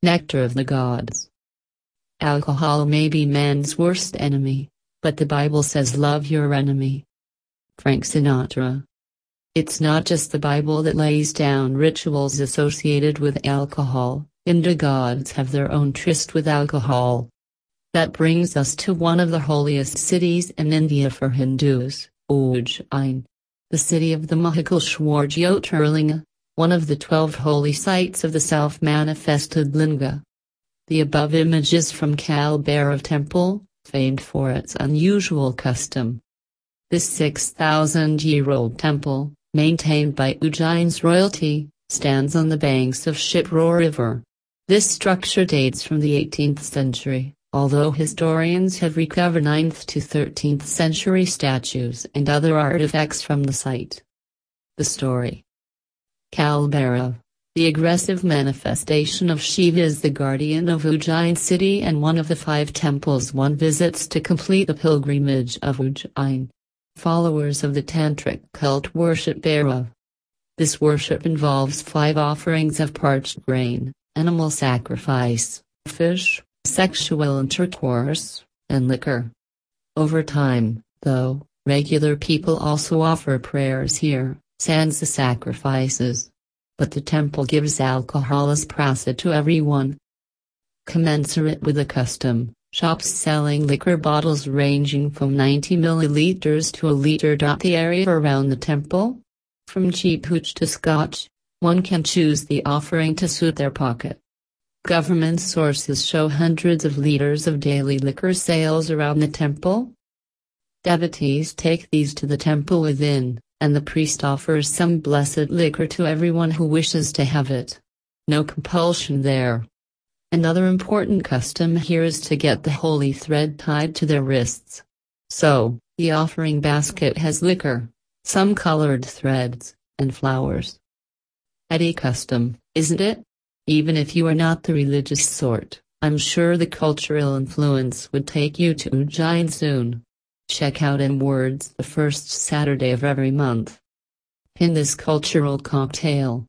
Nectar of the gods. Alcohol may be man's worst enemy, but the Bible says love your enemy. Frank Sinatra. It's not just the Bible that lays down rituals associated with alcohol. Hindu gods have their own tryst with alcohol. That brings us to one of the holiest cities in India for Hindus, Ujjain. The city of the Mahakaleshwar Jyotirlinga, one of the 12 holy sites of the self-manifested Linga. The above image is from Kal Bhairav Temple, famed for its unusual custom. This 6,000-year-old temple, maintained by Ujjain's royalty, stands on the banks of Shipra River. This structure dates from the 18th century, although historians have recovered 9th to 13th century statues and other artifacts from the site. The story. Kal Bhairav, the aggressive manifestation of Shiva, is the guardian of Ujjain city and one of the 5 temples one visits to complete the pilgrimage of Ujjain. Followers of the Tantric cult worship Bhairav. This worship involves 5 offerings of parched grain, animal sacrifice, fish, sexual intercourse, and liquor. Over time, though, regular people also offer prayers here, sans the sacrifices. But the temple gives alcohol as prasad to everyone. Commensurate with the custom, shops selling liquor bottles ranging from 90 milliliters to a liter dot the area around the temple. From cheap hooch to scotch, one can choose the offering to suit their pocket. Government sources show hundreds of liters of daily liquor sales around the temple. Devotees take these to the temple within, and the priest offers some blessed liquor to everyone who wishes to have it. No compulsion there. Another important custom here is to get the holy thread tied to their wrists. So, the offering basket has liquor, some colored threads, and flowers. Heady custom, isn't it? Even if you are not the religious sort, I'm sure the cultural influence would take you to Ujjain soon. Check out In Words the first Saturday of every month. In this cultural cocktail,